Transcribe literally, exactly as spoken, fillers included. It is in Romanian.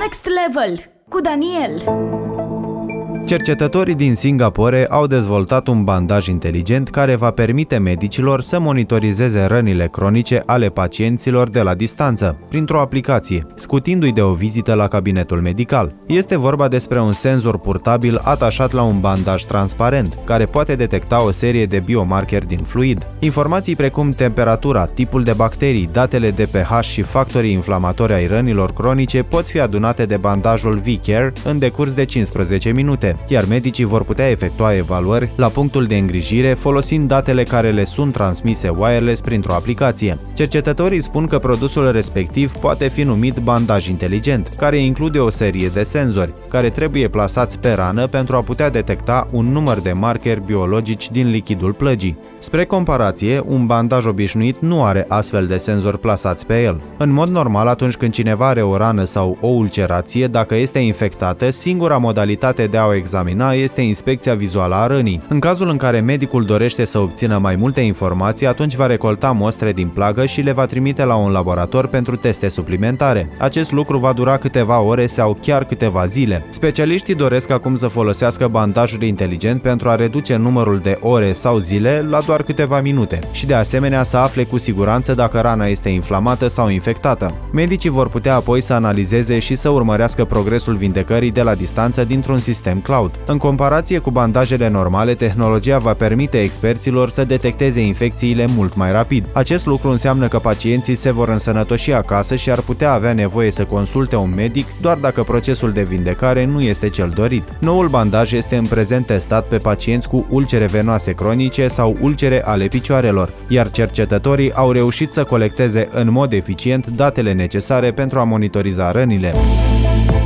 Next Level cu Daniel. Cercetătorii din Singapore au dezvoltat un bandaj inteligent care va permite medicilor să monitorizeze rănile cronice ale pacienților de la distanță, printr-o aplicație, scutindu-i de o vizită la cabinetul medical. Este vorba despre un senzor purtabil atașat la un bandaj transparent, care poate detecta o serie de biomarceri din fluid. Informații precum temperatura, tipul de bacterii, datele de pH și factorii inflamatori ai rănilor cronice pot fi adunate de bandajul V-Care în decurs de cincisprezece minute. Iar medicii vor putea efectua evaluări la punctul de îngrijire folosind datele care le sunt transmise wireless printr-o aplicație. Cercetătorii spun că produsul respectiv poate fi numit bandaj inteligent, care include o serie de senzori, care trebuie plasați pe rană pentru a putea detecta un număr de markeri biologici din lichidul plăgii. Spre comparație, un bandaj obișnuit nu are astfel de senzori plasați pe el. În mod normal, atunci când cineva are o rană sau o ulcerație, dacă este infectată, singura modalitate de a o examina este inspecția vizuală a rănii. În cazul în care medicul dorește să obțină mai multe informații, atunci va recolta mostre din plagă și le va trimite la un laborator pentru teste suplimentare. Acest lucru va dura câteva ore sau chiar câteva zile. Specialiștii doresc acum să folosească bandajul inteligent pentru a reduce numărul de ore sau zile la doar câteva minute și de asemenea să afle cu siguranță dacă rana este inflamată sau infectată. Medicii vor putea apoi să analizeze și să urmărească progresul vindecării de la distanță dintr-un sistem cloud. În comparație cu bandajele normale, tehnologia va permite experților să detecteze infecțiile mult mai rapid. Acest lucru înseamnă că pacienții se vor însănătoși acasă și ar putea avea nevoie să consulte un medic doar dacă procesul de vindecare nu este cel dorit. Noul bandaj este în prezent testat pe pacienți cu ulcere venoase cronice sau ulcere ale picioarelor, iar cercetătorii au reușit să colecteze în mod eficient datele necesare pentru a monitoriza rănile.